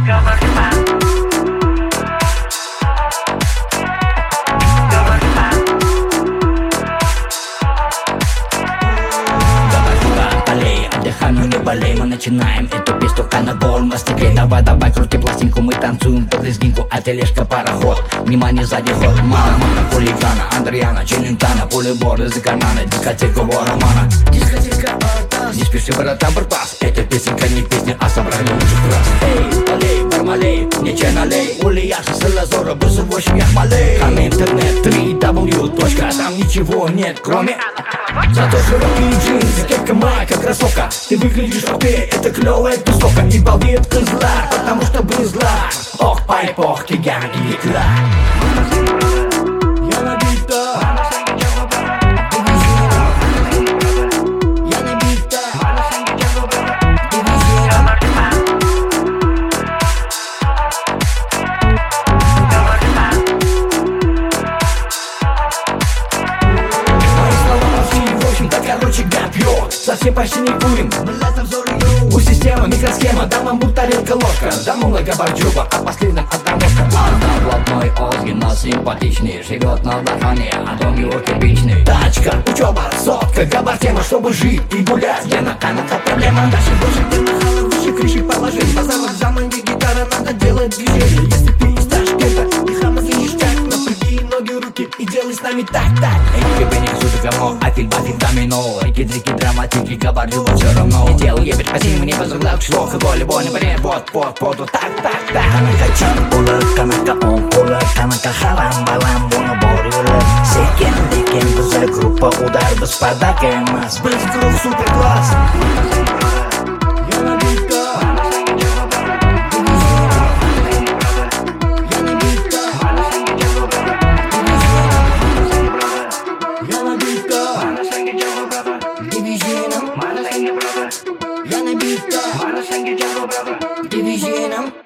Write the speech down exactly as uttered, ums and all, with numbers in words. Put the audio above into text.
Ну не болей, мы начинаем эту песню канабол. Мастер, давай, давай, крути пластинку, мы танцуем под лезгинку, а тележка пароход. Внимание, сзади ход, мама, мама, хулигана, Андриана, Челентана, пулебор из кармана, дискотека романа. Дискотека Артас, не спеши, братан, барбас. Эта песенка не песня, а собрание лучших раз. Эй, полей, бармалей, ничего налей, Ульяша, Салазора, бусу восемь, я малей. Там интернет, три дабл ю точка, там ничего нет, кроме... Зато широкие джинсы, кепка, майка, кроссовка. Ты выглядишь окей, это клёвая тусовка. И балдеет козла, потому что брызла. Ох, пайп, ох, киган и икра. Я набита. Я набита. Короче, гад пьет, совсем почти не курим. У системы микросхема, дам вам тарелка ложка. Дам много борчуба, а последним одна ножка. Одна блатной озги, но симпатичный. Живет на дыхании, а дом его кирпичный. Тачка, учеба, сотка, габар тема, чтобы жить и гулять. Я на каналах проблема, дальше больше ты нахала, выше крыши положить. Базар экзамен, где гитара, надо делать движение. Если ты из Ташкента, и хама слышишь как, напряги ноги, руки и делай с нами так-так. Эй, тебе не суть говно, а фильм один домино. Рики-дрики, драматики, говорю, все равно. Не делаю ебать, спасибо, не возглавляю шло, алкоголь, боль, не вот, вот, вот, вот, так, так, так. Канака чан, пулер, канака он, пулер, канака халам, балам, буну, борюлер. Секен, дикен, бузер, группа, удар, господа, кемас. Близ круг, супер класс. Я набита. Я набита. Я набита. Division, я набита. Division.